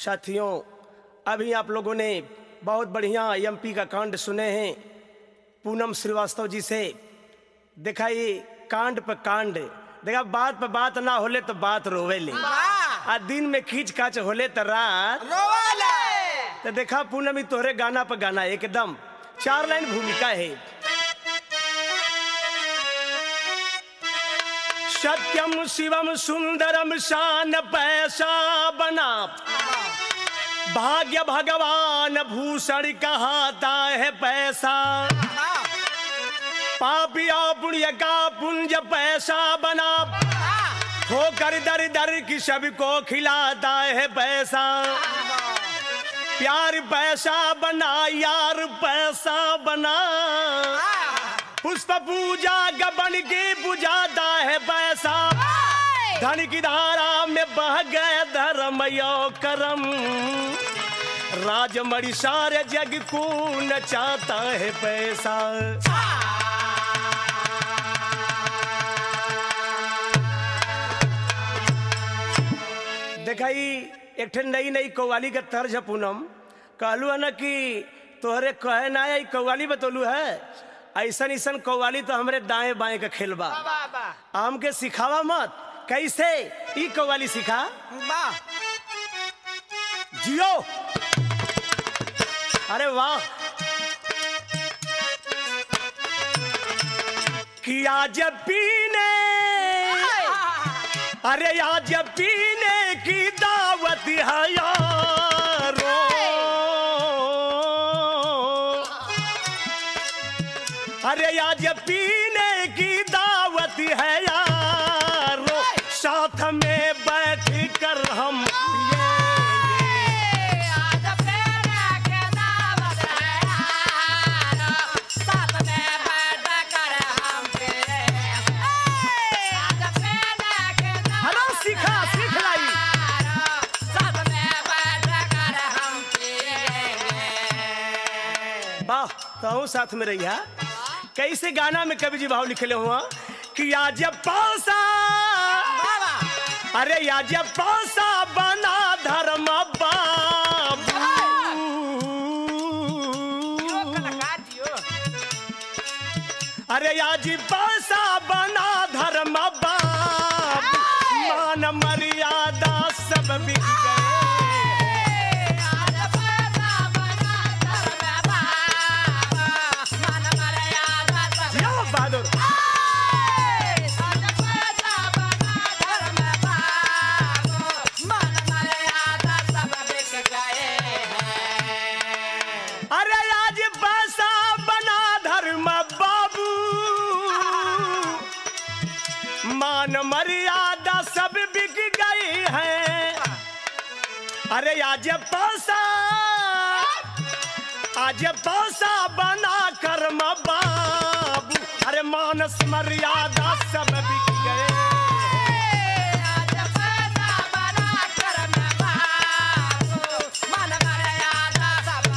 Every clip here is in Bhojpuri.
साथियों, अभी आप लोगों ने बहुत बढ़िया एमपी का कांड सुने हैं पूनम श्रीवास्तव जी से। देखा ये कांड पर कांड, देखा बात पर बात ना होले तो बात रोवेले, आ दिन में खींच खाच होले तो रात रोवेले। तो देखा पूनम तोहरे गाना पर गाना एकदम 4 लाइन भूमिका है। सत्यम शिवम सुंदरम शान पैसा बना, भाग्य भगवान भूषण कहाता है पैसा, पापिया पुण्य का पुंज पैसा बना, ठोकर दर दर की सबको खिलाता है पैसा, प्यार पैसा बना यार पैसा बना, पुष्प पूजा का बन के बुझाता है पैसा, धन की धारा में बह गए धर्म यो करम, राजमणि सारे जग को नचाता है पैसा। देखा एक नई नई कव्वाली का तर्ज है पूनम, कहलू है ना कि तोहरे कहे ना है कव्वाली बतौलू है, ऐसन ऐसन कव्वाली तो हमरे दाएं बाएं का खेल बा, आम के सिखावा मत। कैसे ई कव्वाली सिखा जियो, अरे वाह। कि आज पीने, अरे आज पीने की दावत है यारो, अरे आज पीने की दावत है यारो, साथ में बैठ कर हम तो साथ में रही है। कैसे गाना में कवि जी भाव लिखले हुआ कि आज पासा, अरे आज पासा बना धर्म बाबू, अरे आज पासा बना धर्म बाबू, मान मर्यादा सब बिक गए, मर्यादा सब बिक गई है। अरे आज पैसा बना कर्म बाबू, अरे मानस मर्यादा सब बिक गए, आज पैसा बना कर्म बाबू, मान मर्यादा सब,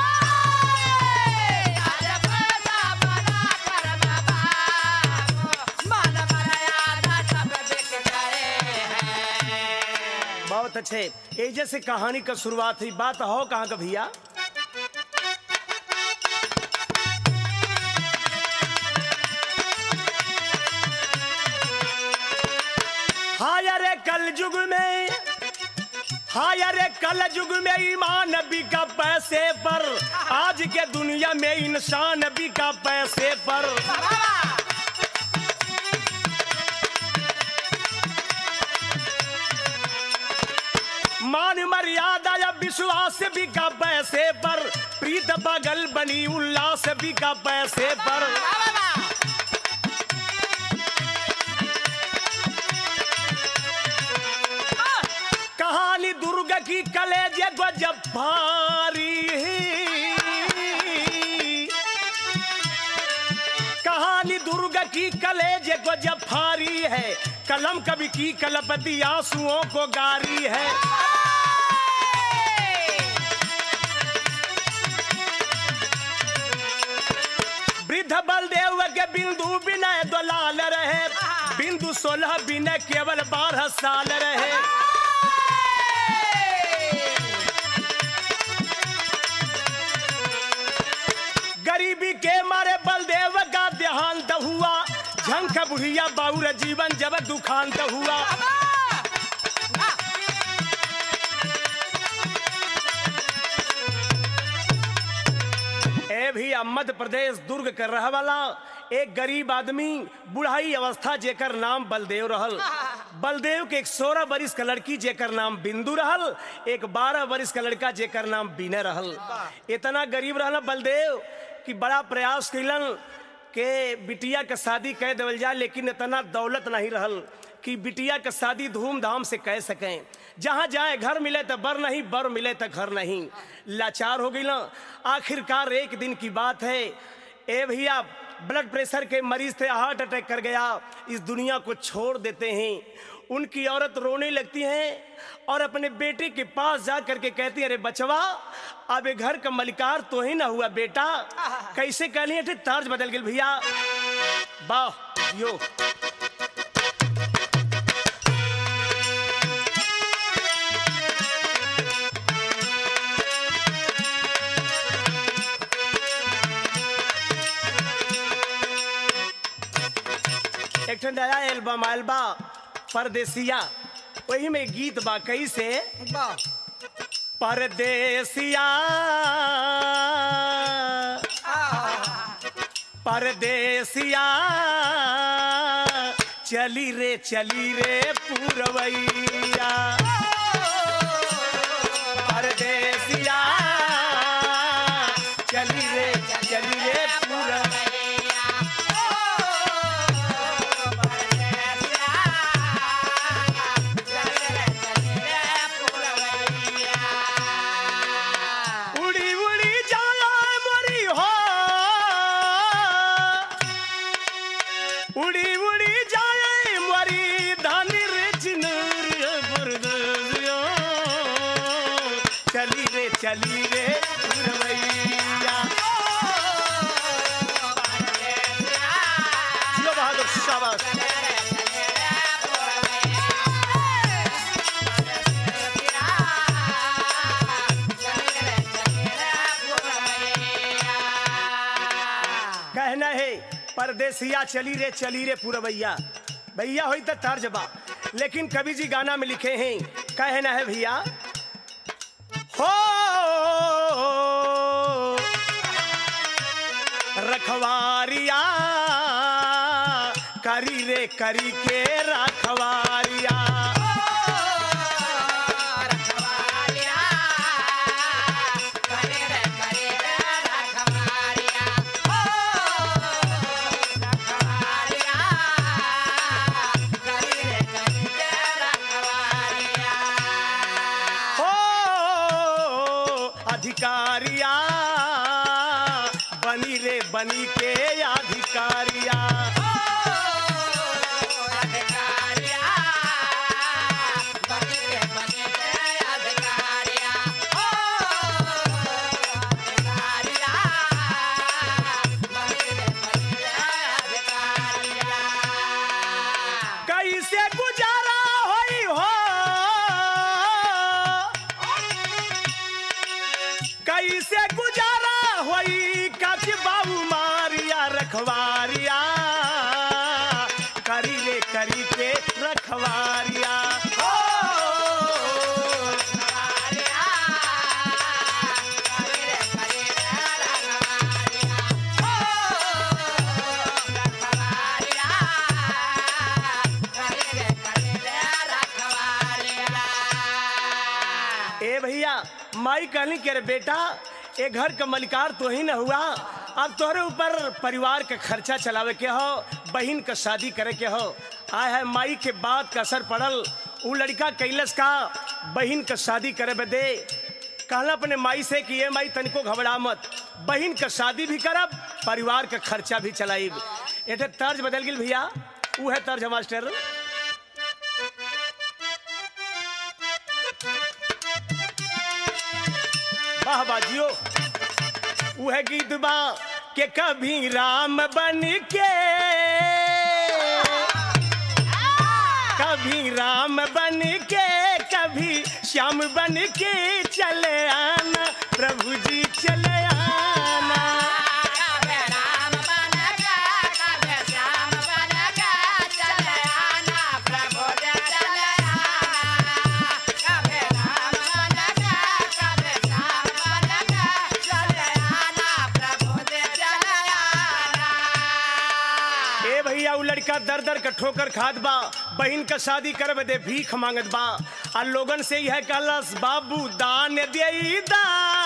आज पैसा बना कर्म बाबू, मान मर्यादा सब बिक गए हैं। बहुत अच्छे। ये जैसे कहानी का शुरुआत हुई, बात हो कहाँ का भैया। हायरे कल युग में, हायरे कल युग में ईमान बिका पैसे पर, आज के दुनिया में इंसान बिका पैसे पर, मान मर्यादा या विश्वास बिका पैसे पर, प्रीत बगल बनी उल्लास बिका पैसे पर, कहानी दुर्ग की कलेजे गजब भारी, कहानी दुर्ग की कलेजे गजब भारी है, कलम कवि की कलपति आंसुओं को गारी है, वृद्ध बलदेव के बिंदु विनय 2 लाल रहे, बिंदु 16 विनय केवल 12 साल रहे, देखा बुढ़िया बाबूर जीवन जब दुखांत हुआ। ए भी मध्य प्रदेश दुर्ग कर रहा वाला एक गरीब आदमी बुढ़ाई अवस्था जेकर नाम बलदेव रहल। बलदेव के एक 16 बरिस का लड़की जेकर नाम बिंदु रहल, एक 12 बरिस का लड़का जेकर नाम विनय रहल। इतना गरीब रहल बलदेव कि बड़ा प्रयास कैलन के बिटिया के शादी कह देवल जाए, लेकिन इतना दौलत नहीं रहल कि बिटिया के शादी धूमधाम से कह सकें। जहाँ जाए घर मिले तो बर नहीं, बर मिले तो घर नहीं, लाचार हो गई ना। आखिरकार एक दिन की बात है, ए भैया ब्लड प्रेशर के मरीज थे, हार्ट अटैक कर गया, इस दुनिया को छोड़ देते हैं। उनकी औरत रोने लगती है और अपने बेटे के पास जा करके कहती है, अरे बचवा अब ये घर का मलिकार तो ही ना हुआ बेटा। कैसे कह लिए थे, तर्ज बदल गई भैया। वाह यो एक नया एल्बम आयल बा परदेसिया, वही में गीत बा कैसे परदेसिया परदेसिया चली रे पूरवैया। परदेसिया चली रे पूरवैया। चली रे पूरवैया। जियो बहादुर शाबाश। कहना है परदेसिया चली रे पूरवैया। भैया होई तो तर्ज बा, लेकिन कवि जी गाना में लिखे हैं, कहना है भैया हो रखवारिया करी के रखवारिया। अधिकारिया बनी के अधिकारिया। कैसे गुजारा होई हो, कैसे गुजारा होई काची बाबू मारिया रखवारिया करी के रखवारिया। ए भैया माई कहनी के रे बेटा ए घर का मलिकार तो ही न हुआ, अब तोहरे ऊपर परिवार का खर्चा चलावे के हो, बहन का शादी करे के हो। आय है माई के बात का असर पड़ल, उ लड़का कैलस का बहन का शादी करे बदे। कहला अपने माई से कि ये माई तनिको घबरा मत, बहन का शादी भी करब, परिवार का खर्चा भी चलाइब। एटे तर्ज बदल गई भैया, उ है तर्ज मास्टर। वाह बाजियो उ है गीत बा के कभी राम बन के, कभी राम बन के, कभी श्याम बन के चले आना प्रभु जी चले आना। कभी राम बन के, कभी श्याम बन के, भैया उ लड़का दर दर का ठोकर खात बा, बहन का शादी कर बदे भीख मांगत बा। आ लोगन से यह कहलस बाबू दान देई दा,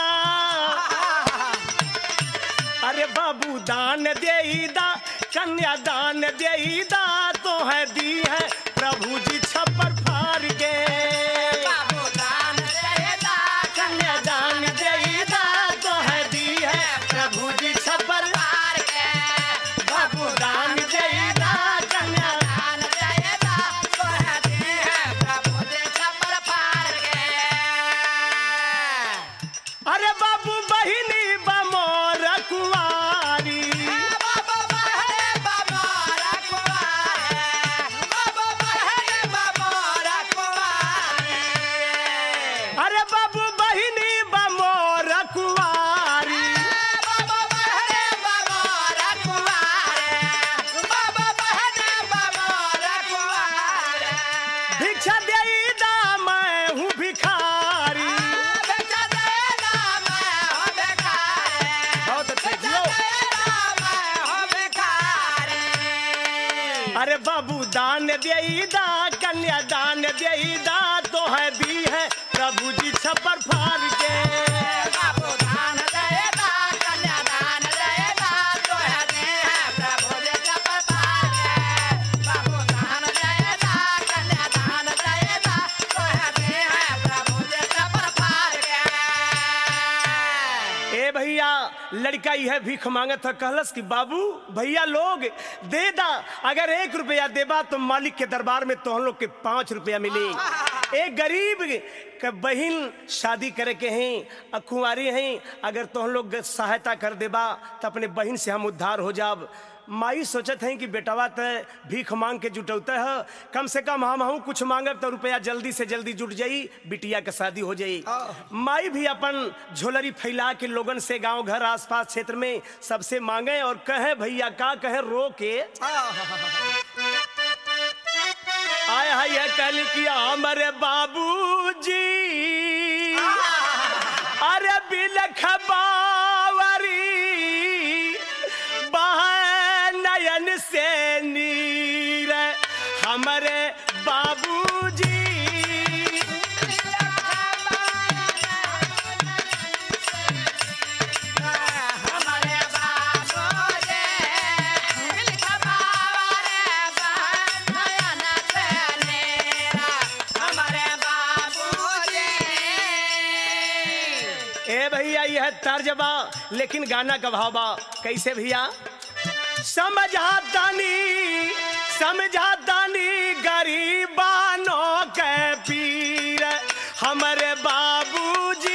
अरे बाबू दान देई दा, कन्या दान देई दा, तो है दी है प्रभु जी छप्पर फाड़ के। बाबू दान दे दा, कन्या दान देई दा, तो है दी है प्रभु जी छप्पर पार के। बाबू दान देई दा, कन्या दान दे दा, तो है दी है प्रभु जी छप्पर पार के। अरे बाबू बहिनी बमोर कुंवारी, बाबा बहरे बाबा कुंवारे, बाबा बहरे बाबा कुंवारे। अरे बाबू बहिनी बमोर कुंवारी, बाबा बहरे बाबा कुंवारे, बाबा बहरे बाबा कुंवारे। भिक्षा देई दा मैं हूँ भिखारी। भिक्षा दे दा मैं हो भिखारी, बहुत अच्छे भिक्षा जियो। दे दा मैं हो भिखारी। अरे बाबू दान देई दा, कन्या दान देई दा, तो है दी है प्रभु जी छप्पर फाड़ के। बाबू दान दे दा, कन्या दान दे दा, तो है दी है प्रभु जी छप्पर फाड़ के। बाबू दान दे दा, कन्या दान दे दा, तो है दी है प्रभु जी छप्पर फाड़ के। ए भैया लड़का यह भीख मांगत था, कहलस कि बाबू भैया लोग दे दा, अगर 1 रुपया देबा तो मालिक के दरबार में तो हम लोग के 5 रुपया मिले। एक गरीब के बहन शादी करे के हैं, कुंवारी हैं, अगर तो हम लोग सहायता कर देबा तो अपने बहन से हम उद्धार हो जाब। माई सोचत हैं कि बेटवा तो भीख मांग के जुटौता है, कम से कम हम कुछ मांगब तो रुपया जल्दी से जल्दी जुट जाई, बिटिया के शादी हो जाई। माई भी अपन झोलरी फैला के लोगन से गांव घर आसपास क्षेत्र में सबसे मांगे और कहे भैया का कहे रो के आया है यह कल किया हमारे बाबूजी, अरे बिलख बावरी नयन से नीर हमारे बाबूजी। हमारे बाबू जी बिलख बावरे नयन से नीर हमारे बाबू जी। ए भैया यह तर्जबा लेकिन गाना का भाव बा कैसे भैया। समझातानी गरीबानों के पीर हमारे बाबूजी।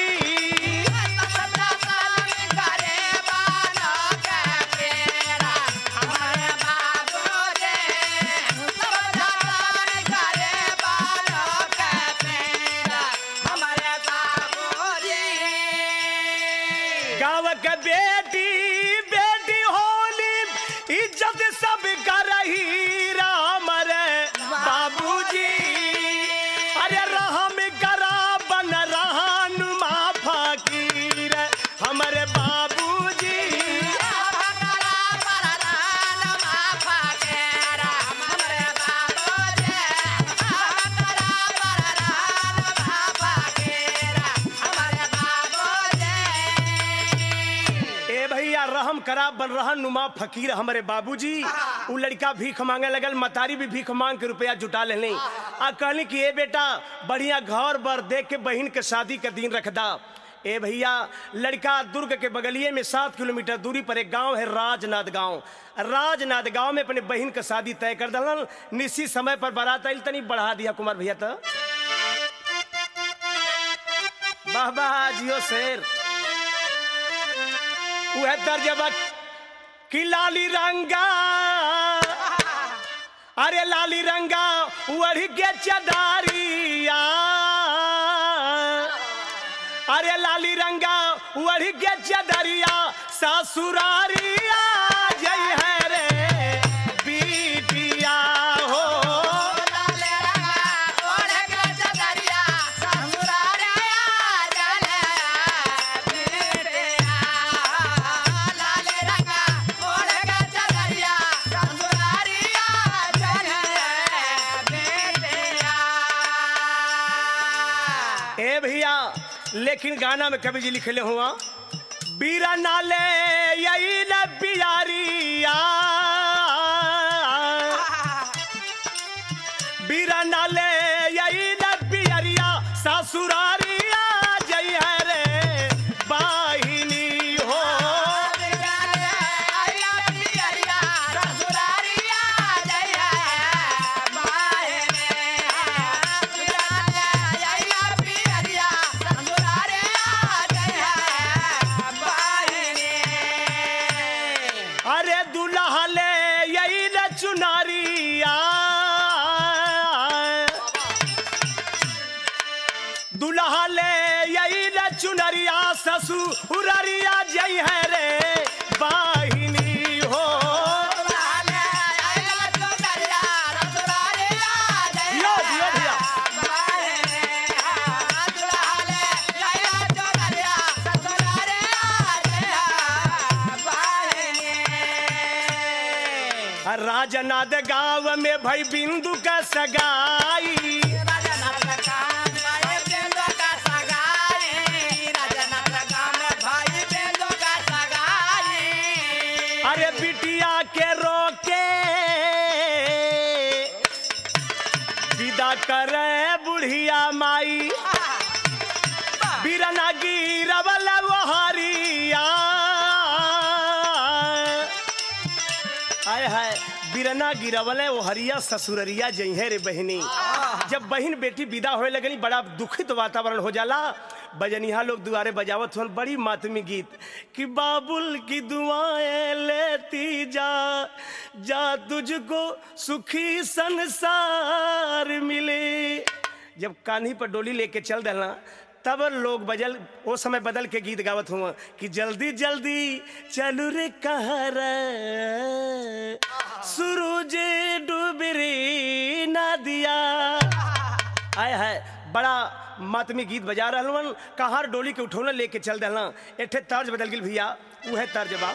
गाँव के बेटी बेटी होली इज्जत सब कर रही राम रे बाबूजी। अरे रहम करा बन रहा नुमा फकीर हमारे बाबूजी। रहम करा बन रहा नुमा फकीर हमारे बाबूजी। वो लड़का भीख मांगे लगल, मतारी भी भीख मांग के रुपया जुटा लेने आ कहनी कि ए बेटा बढ़िया घर बर देख के बहन के शादी का दिन रख दा। ए भैया लड़का दुर्ग के बगलिए में 7 किलोमीटर दूरी पर एक गांव है राजनाथ गांव। राजनाथ गांव में अपने बहन का शादी तय कर दलन। निश्चित समय पर बारात आइल, तनी बढ़ा दिया कुमार भैया तो बाबा जियो शेर वह तर्जबा कि लाली रंगा, अरे लाली रंगा वढ़ के चदारिया, अरे लाली रंगा वढ़ के चदरिया ससुरारिया जय है रे बिटिया हो। लेकिन गाना में कवि जी लिखले हुआ बीरा नाले यही न बियारिया बीरा नाले यही न बियरिया ससुरारिया जय है रे बाहिनी हो अरे दुल्हा ले यही न चुनारिया दुल्हा ले यही न चुनरिया ससुररिया जय है रे बाहिनी हो यो यो भैया राजनाथ गांव में भाई बिंदु का सगाई अरे बिटिया के रोके विदा करे बुढ़िया माई बीरना गिरवल वो हरिया आय हाय बीरना गिरवल वो हरिया ससुररिया जइहे रे बहनी। जब बहन बेटी विदा होए लगनी बड़ा दुखित वातावरण हो जाला। बजनिया लोग दुआरे बजावत हन बड़ी मातमी गीत कि बाबुल की दुआएं लेती जा जा तुझको सुखी संसार मिले। जब कान्ही पर डोली लेके चल देना तब लोग वो समय बदल के गीत गावत हुआ कि जल्दी जल्दी चलू रे कहर सूरज डूबरी ना दिया। आय है बड़ा मातमी गीत बजा रहलन कहार डोली के उठौना लेके चल देना। एठे तर्ज बदल गई भैया वह तर्ज बा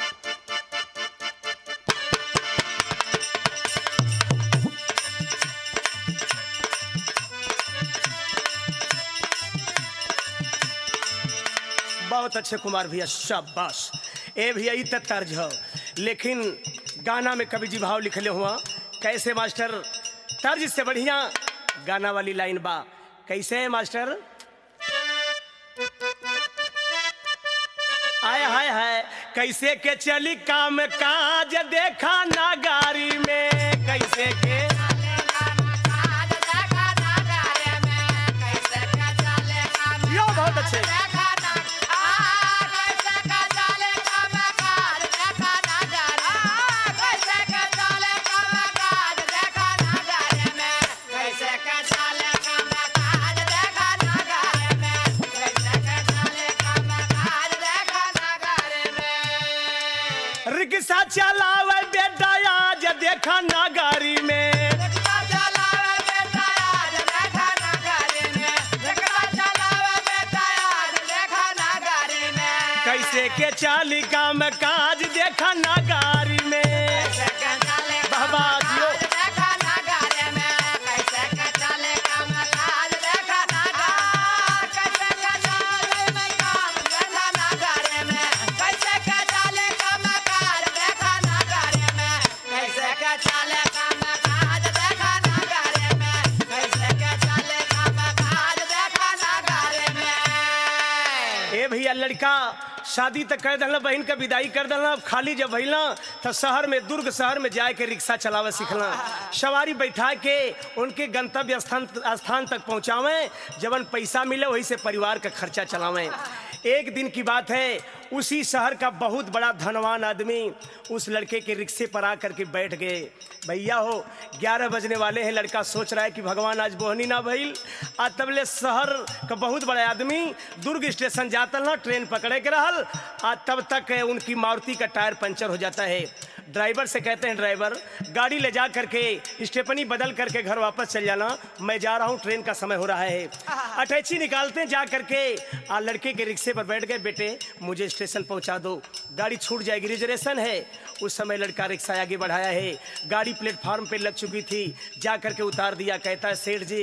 बहुत अच्छे कुमार भैया शाबाश। ए भैया ई तर्ज हो लेकिन गाना में कवि जी भाव लिखले हुआ कैसे मास्टर तर्ज से बढ़िया गाना वाली लाइन बा कैसे है मास्टर आय हाय हाय कैसे के चली काम काज देखा नागारी में कैसे के यो बहुत अच्छे रिक्शा चलावे बेटा आज देखा नागारी में कैसे के चाली काम काज देखा नागारी में बाबा जियो भैया लड़का शादी तक कर दल बहन का विदाई कर दल खाली जब भैला तो शहर में दुर्ग शहर में जाए के रिक्शा चलावे सीखला सवारी बैठा के उनके गंतव्य स्थान तक पहुँचावे जबन पैसा मिले वही से परिवार का खर्चा चलावे। एक दिन की बात है उसी शहर का बहुत बड़ा धनवान आदमी उस लड़के के रिक्शे पर आकर के बैठ गए। भैया हो 11 बजने वाले हैं लड़का सोच रहा है कि भगवान आज बोहनी ना भइल आ तबले शहर का बहुत बड़ा आदमी दुर्ग स्टेशन जाता ना ट्रेन पकड़े के रहल आ तब तक उनकी मारुति का टायर पंचर हो जाता है। ड्राइवर से कहते हैं ड्राइवर गाड़ी ले जा करके स्टेपनी बदल करके घर वापस चल जाना मैं जा रहा हूँ ट्रेन का समय हो रहा है। अटैची निकालते हैं जा करके आ लड़के के रिक्शे पर बैठ गए बेटे मुझे स्टेशन पहुँचा दो गाड़ी छूट जाएगी रिजर्वेशन है। उस समय लड़का रिक्शा आगे बढ़ाया है गाड़ी प्लेटफार्म पे लग चुकी थी जा करके उतार दिया कहता है सेठ जी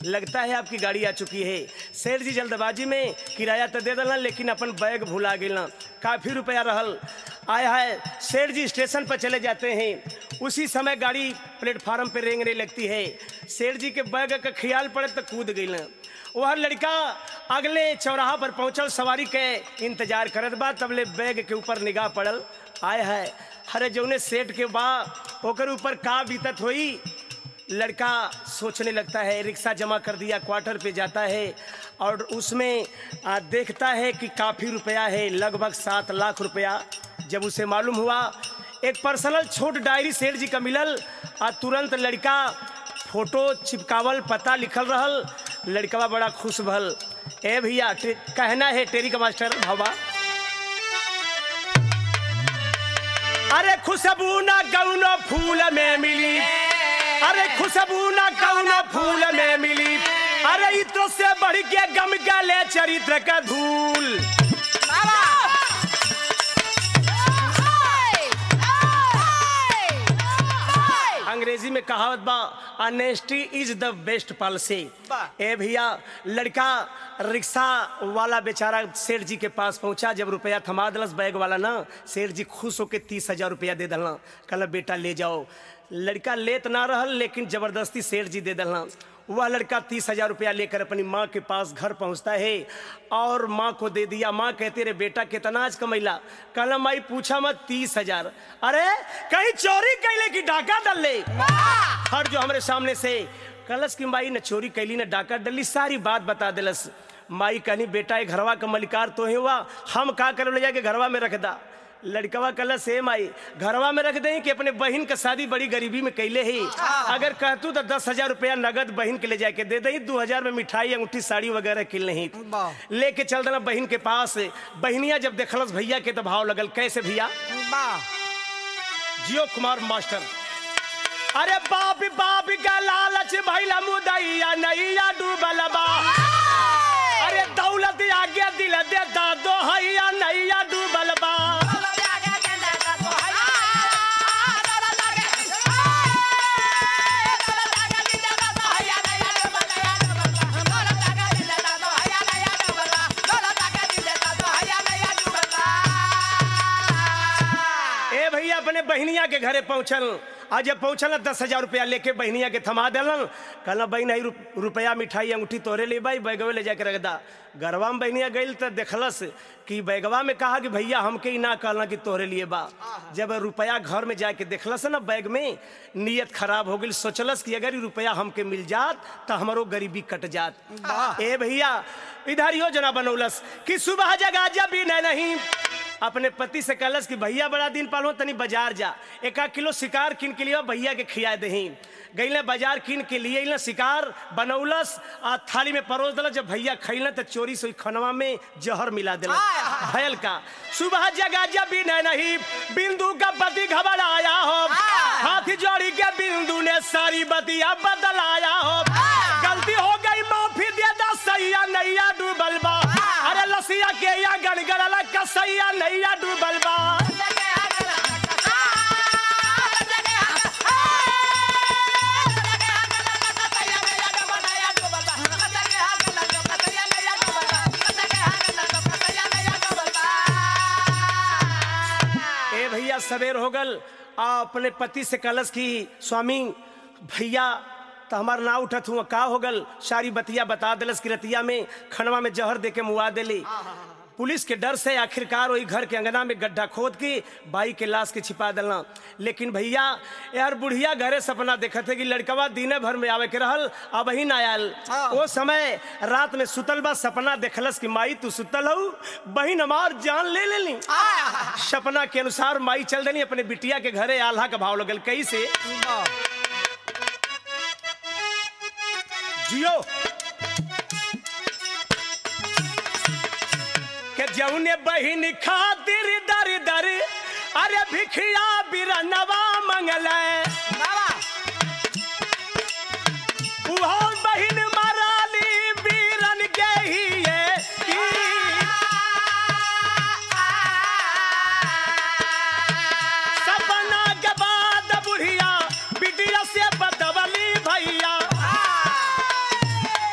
लगता है आपकी गाड़ी आ चुकी है। सेठ जी जल्दबाजी में किराया तो दे दिला, लेकिन अपन बैग भुला गेला। काफ़ी रुपया रहल। आया है सेठ जी स्टेशन पर चले जाते हैं। उसी समय गाड़ी प्लेटफार्म पर रेंगने लगती है। सेठ जी के बैग का ख्याल पड़े तो कूद गई। वह लड़का अगले चौराहा पर पहुंचल, सवारी के इंतजार करत बा। तबले बैग के ऊपर निगाह पड़ल। आय है हरे जौने सेठ के बा ओकर ऊपर का बीतत होई। लड़का सोचने लगता है, रिक्शा जमा कर दिया, क्वार्टर पे जाता है और उसमें देखता है कि काफ़ी रुपया है, लगभग 7 लाख रुपया। जब उसे मालूम हुआ एक पर्सनल छोट डायरी सेठ जी का मिलल और तुरंत लड़का फोटो चिपकावल, पता लिखल रहल। लड़का बड़ा खुश भल। ए भैया कहना है टेरी का मास्टर भावा, अरे खुशबू ना कौनो फूल में मिली, अरे खुशबू ना कौनो फूल में मिली, अरे इतो से बढ़ के गम गले चरित्र का धूल। अंग्रेजी में कहावत बा, honesty is the best policy. ए भैया लड़का रिक्शा वाला बेचारा सेठ जी के पास पहुंचा। जब रुपया थमा दलस बैग वाला ना, सेठ जी खुश होके 30,000 रुपया दे दलना। कहला बेटा ले जाओ। लड़का लेत ना रहल, लेकिन जबरदस्ती सेठ जी दे दलना। वह लड़का 30,000 रुपया लेकर अपनी माँ के पास घर पहुँचता है और माँ को दे दिया। माँ कहते रे बेटा कितना आज कमैला? कहला माई पूछा मत 30,000। अरे कहीं चोरी कैले की डाका डल ले? हट जो हमारे सामने से। कलश की माई न चोरी कैली न डाका डली, सारी बात बता दिलस। माई कहनी बेटा ये घरवा का मलिकार तो है हुआ, हम का कर ले जाके घरवा में रख दा। लड़कवा कल से माई घरवा में रख दें कि अपने बहन का शादी बड़ी गरीबी में कैले ही। अगर कहतू तो 10,000 रुपया नगद बहन के ले जाके दे दही, 2,000 में मिठाई अंगूठी साड़ी वगैरह किल नहीं लेके चल देना बहन के पास। बहनिया जब देखलस भैया के तो भाव लगल। कैसे भैया? जियो कुमार मास्टर। अरे बाप बाप का लालच भैला मुदैया नैया डूबल बा, अरे दौलत आगे दिल दे दादो हैया नैया डूबल बा। अपने बहनिया के घरे पहुंचल। आज जब पहुंचल 10,000 रुपया लेके बहनिया के थमा दिलन। कहला बहन नहीं रुपया मिठाई अंगूठी तोरे ले भाई, बैगवे ले जाके रख दा। गरवा में बहनिया गई तो देखलस कि बैगवा में कहा कि भैया हमके ही ना कहना कि तोरे लिए बा। जब रुपया घर में जाके देखलस ना बैग में, नीयत खराब हो गई। सोचलस कि अगर रुपया हमके मिल जात तो हमारो गरीबी कट जात। ए भैया इधर योजना बनौलस कि सुबह जगा जब भी नहीं अपने पति से कहलस कि भैया बड़ा दिन पालो तनी बाजार जा, 1 किलो शिकार किन के लिए भैया के खिया दही। गई बाजार किन के लिए शिकार बनौलस आ थाली में परोस दिला। जब भैया खैल तो चोरी से खनवा में जहर मिला दिला भयल का। सुबह जगा जब भी नहीं बिंदु का पति घबराया हो, हाथ जोड़ी के बिंदु ने सारी बतिया बदलाया हो। गलती हो गई माफी दे दा सैया नैया डूबल बा, अरे लसिया के या गनगनला कसैया नैया डूबल बा। ए भैया सवेर हो गल। अपने पति से कलश की स्वामी भैया तो हमार ना उठत हुआ का हो गल। सारी बतिया बता दिलस कि रतिया में खनवा में जहर दे के मुआ दिली। पुलिस के डर से आखिरकार वही घर के अंगना में गड्ढा खोद के भाई के लाश के छिपा दिलना। लेकिन भैया यार बुढ़िया घरे सपना देखत है कि लड़कवा दिन भर में आवे के रहल, अब ही ना आयल। वो समय रात में सुतल बा, सपना देखलस कि माई तू सुतल हो, बहन हमार जान ले लेनी। सपना के अनुसार माई चल देनी अपने बिटिया के घरे। आल्हा का भाव लगल कैसे? जियो के जौने बहिन खातिर दर दर, अरे भिखिया बिरनवा मंगल। बहिन मराली बीरन के ही सपना के बाद बुढ़िया बिटिया से बदवली भैया।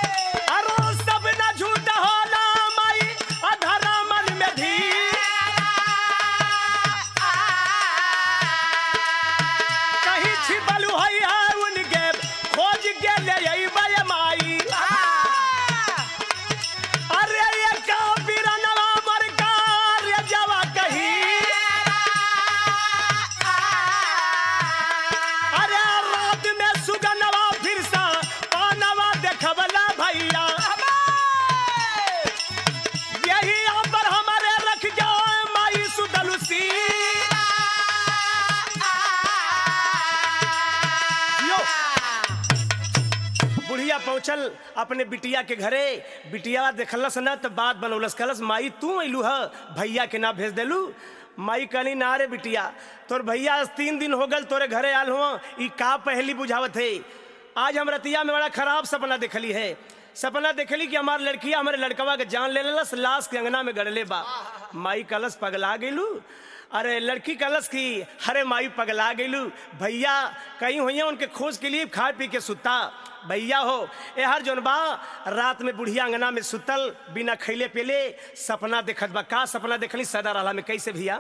भैया पहुंचल अपने बिटिया के घरे। बिटिया देखलस न तो बात बनौलस, कहलस माई तू अइलू है, भैया के ना भेज देलू। माई कहनी ना रे बिटिया, तोर भैया 3 दिन हो गल तोरे घरे आल हुआ, ई का पहली बुझावत है। आज हम रतिया में बड़ा खराब सपना देखली है। सपना देखली कि हमार लड़किया हमारे लड़कवा के जान ले लेलस, लाश के अंगना में गड़ले बा। माई कहलस पगला गेलू। अरे लड़की कहलस कि अरे माई पगला गेलू, भैया कहीं हुई उनके खोज के लिए खा पी के सुता। भैया हो ए हर जोन बा रात में बुढ़िया अंगना में सुतल बिना खैले पेले सपना देखत बा। का सपना देखली सदा रहला में कैसे भैया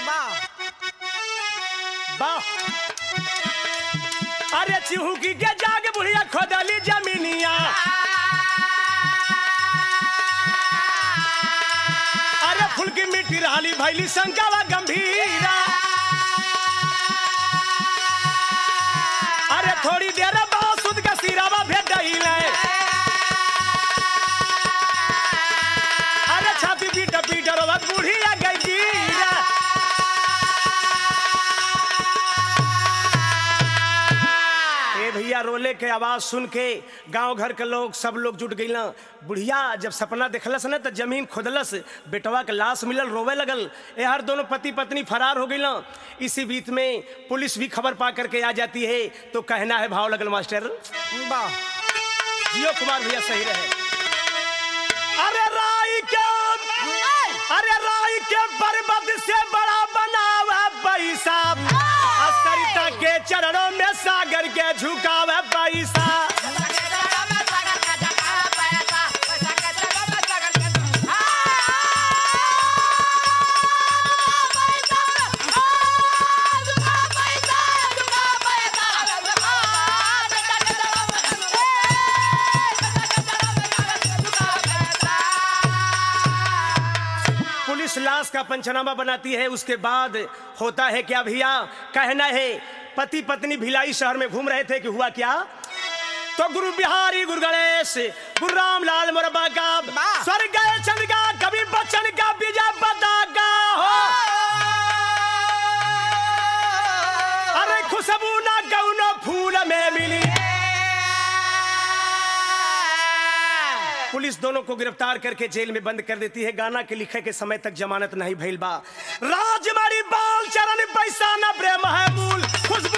बा। अरे चिहुकी के जाके बुढ़िया खोदली जमीनिया, अरे फुल की मिट्टी रहली भैली शंका गंभीरा। अरे थोड़ी देर बाद सुध का सिरावा भेट गईले, अरे छाती पीट पीट रोवत बुढ़िया गई गिरा। ए भैया रोले के आवाज सुन के गांव घर के लोग सब लोग जुट गई। बुढ़िया जब सपना देखलस न तो जमीन खोदलस, बेटवा के लाश मिलल, रोवे लगल। ए हर दोनों पति पत्नी फरार हो गई। इसी बीच में पुलिस भी खबर पा करके आ जाती है। तो कहना है भाव लगल मास्टर जियो कुमार भैया सही रहे। अरे राई के बर्बाद से बड़ा बनावा पैसा, सरिता के चरणों में सागर के झुकावे पैसा। पुलिस लाश का पंचनामा बनाती है। उसके बाद होता है क्या भैया, कहना है पति पत्नी भिलाई शहर में घूम रहे थे कि हुआ क्या। तो गुरु बिहारी गुरु गणेश गुरु राम लाल मोरबा का स्वर्ग गए चंद का कभी बच्चन का बीजा बतागा हो। अरे खुशबू ना गौनो फूल में मिली। पुलिस दोनों को गिरफ्तार करके जेल में बंद कर देती है। गाना के लिखे के समय तक जमानत नहीं भइल बा। राजमारी बाल चरण पैसा न प्रेम है मूल, खुशबू